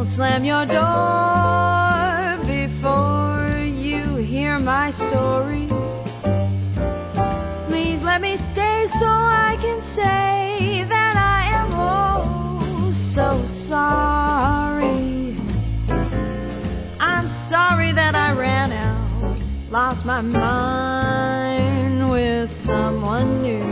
Don't slam your door before you hear my story. Please let me stay so I can say that I am oh so sorry. I'm sorry that I ran out, lost my mind with someone new.